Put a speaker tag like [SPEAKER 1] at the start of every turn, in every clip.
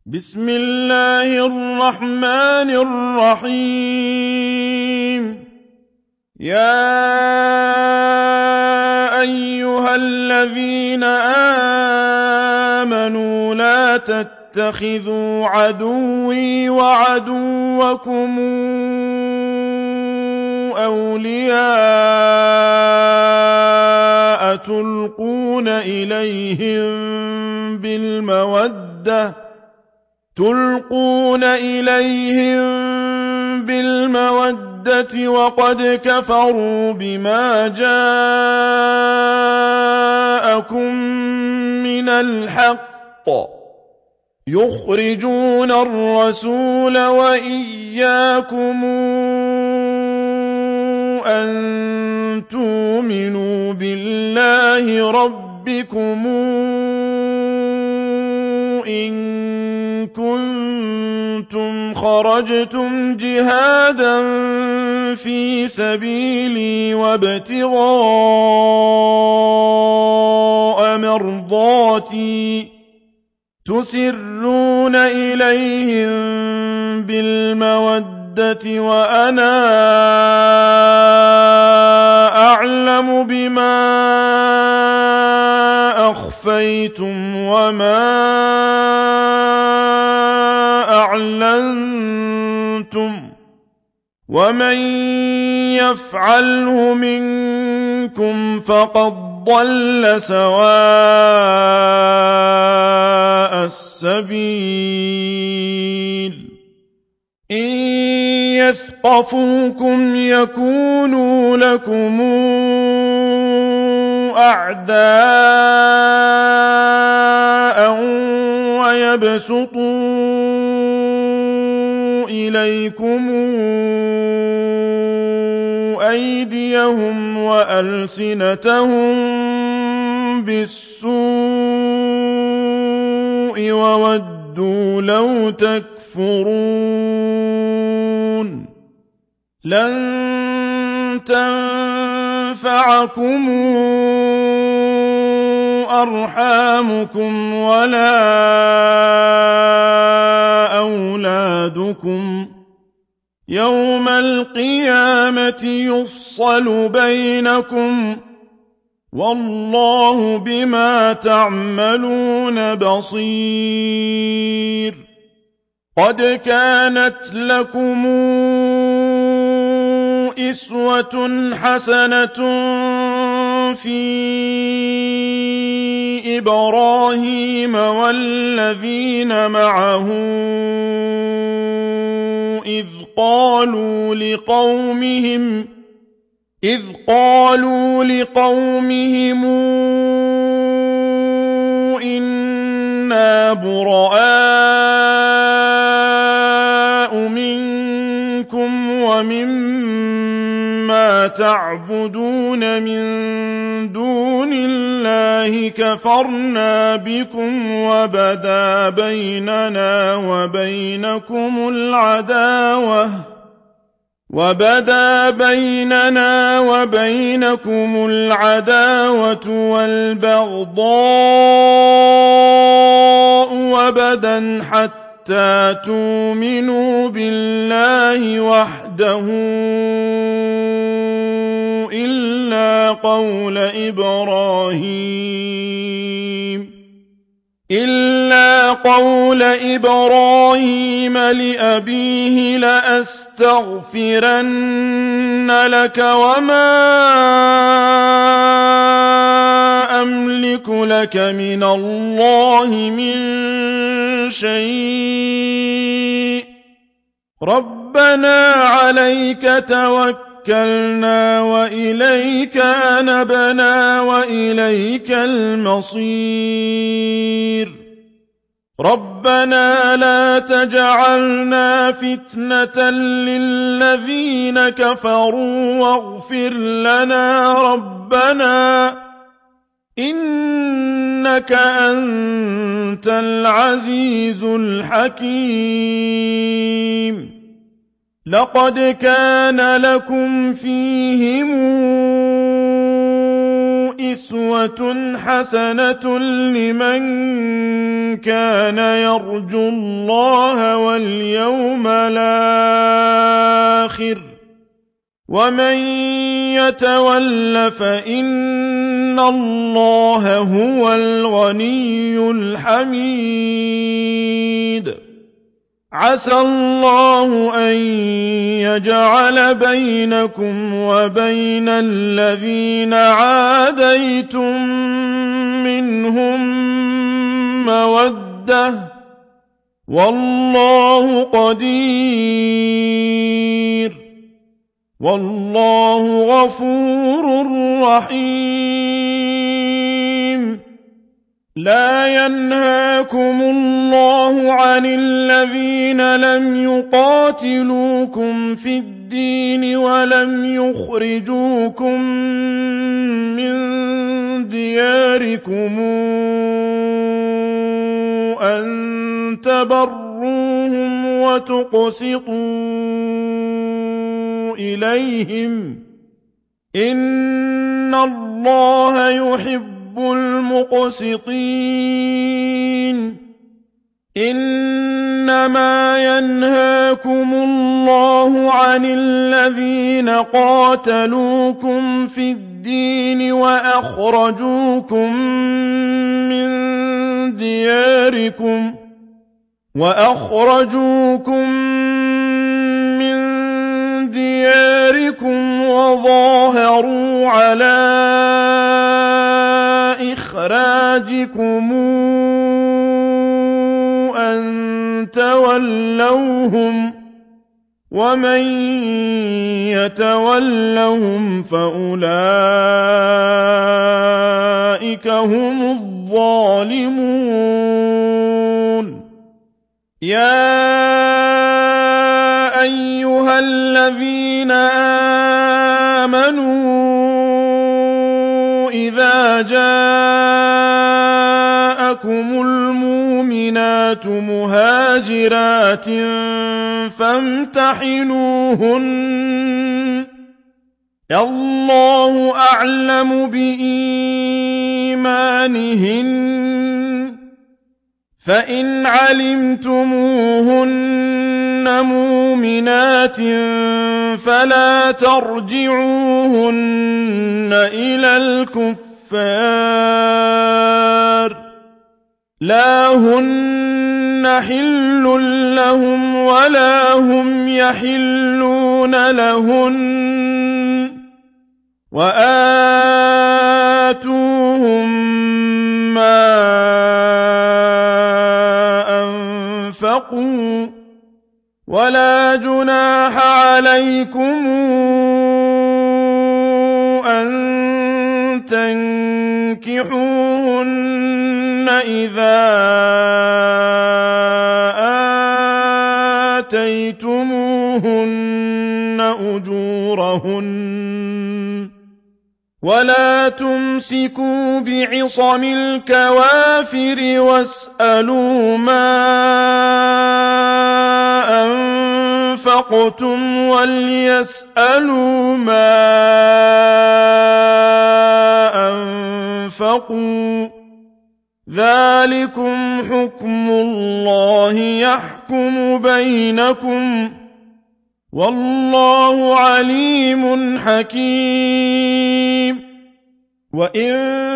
[SPEAKER 1] بسم الله الرحمن الرحيم. يا أيها الذين آمنوا لا تتخذوا عدوي وعدوكم أولياء تلقون إليهم بالمودة وقد كفروا بما جاءكم من الحق يخرجون الرسول وإياكم أن تؤمنوا بالله ربكم إن كنتم خرجتم جهادا في سبيلي وابتغاء مرضاتي تسرون إليهم بالمودة وأنا أعلم بما أخفيتم وما أعلنتم ومن يفعله منكم فقد ضل سواء السبيل. إن يثقفوكم يكونوا لكم أعداء ويبسطوا إليكم أيديهم وألسنتهم بالسوء وودوا لو تكفرون. لن تنفعكم أرحامكم ولا أولادكم يوم القيامة يفصل بينكم والله بما تعملون بصير. قد كانت لكم أسوة حسنة في إبراهيم والذين معه إذ قالوا لقومهم إنا براء منكم ومما تعبدون من دون الله كفرنا بكم وبدا بيننا وبينكم العداوة والبغضاء وبدا حتى تؤمنوا بالله وحده إلا قول إبراهيم لأبيه لأستغفرن لك وما أملك لك من الله من شيء ربنا عليك توكلنا وإليك أنبنا وإليك المصير. ربنا لا تجعلنا فتنة للذين كفروا واغفر لنا ربنا إنك أنت العزيز الحكيم. لقد كان لكم فيهم أسوة حسنة لمن كان يرجو الله واليوم الآخر ومن يتول فإن الله هو الغني الحميد عسى الله أن يجعل بينكم وبين الذين عاديتم منهم مودة والله قدير والله غفور رحيم لا ينهاكم الله عن الذين لم يقاتلوكم في الدين ولم يخرجوكم من دياركم أن تبروهم وتقسطوا إليهم إن الله يحب المقسطين إنما ينهاكم الله عن الذين قاتلوكم في الدين وأخرجوكم من دياركم وظاهروا على إخراجكم أن تولوهم ومن يتولهم فأولئك هم الظالمون يا أيها الذين آمنوا إذا جاءكم المؤمنات مهاجرات فامتحنوهن الله أعلم بإيمانهن فإن علمتموهن مؤمنات فلا ترجعوهن إلى الكفار لا هن حل لهم ولا هم يحلون لهن وآتوهم ما أنفقوا ولا جناح عليكم أن تنكحوهن إذا آتيتموهن أجورهن ولا تمسكوا بعصم الكوافر واسألوا ما أنفقتم وليسألوا ما أنفقوا ذلكم حكم الله يحكم بينكم والله عليم حكيم وإن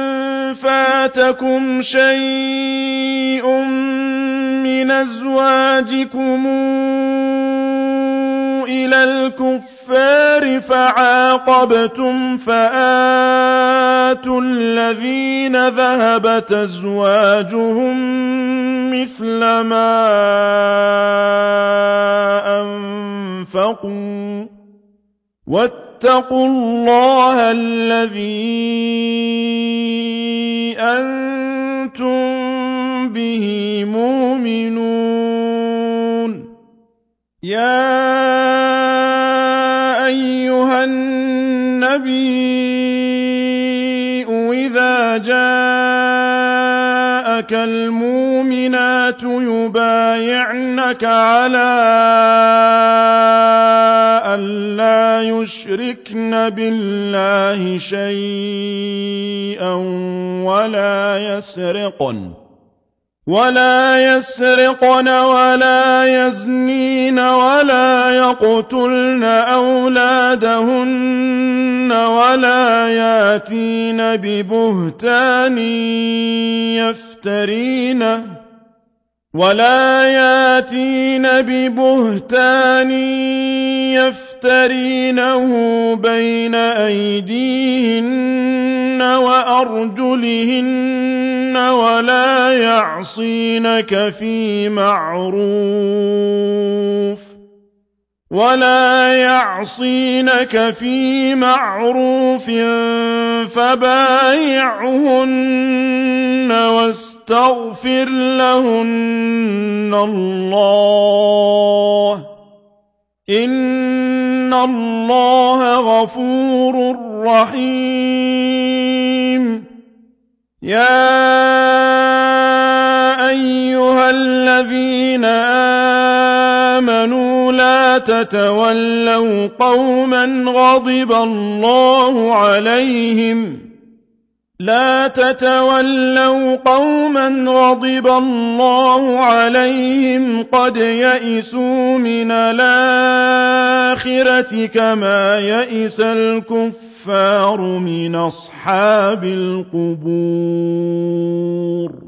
[SPEAKER 1] فاتكم شيء من أزواجكم إلى الكفار فعاقبتم فآتوا الذين ذهبت أزواجهم مثل ما أنفقوا واتقوا الله الذي أنتم به مؤمنون يا أيها النبي إذا جاءك المؤمنات يبايعنك على ألا يشركن بالله شيئا ولا يسرقن ولا يزنين ولا يقتلن أولادهن ولا ياتين ببهتان يفترينه بين أيديهن وأرجلهن ولا يعصينك في معروف فبايعهن واستغفر لهن الله إن الله غفور رحيم. يا أيها الذين آمنوا لا تتولوا قوما غضب الله عليهم قد يئسوا من الآخرة كما يئس الكفار من أصحاب القبور.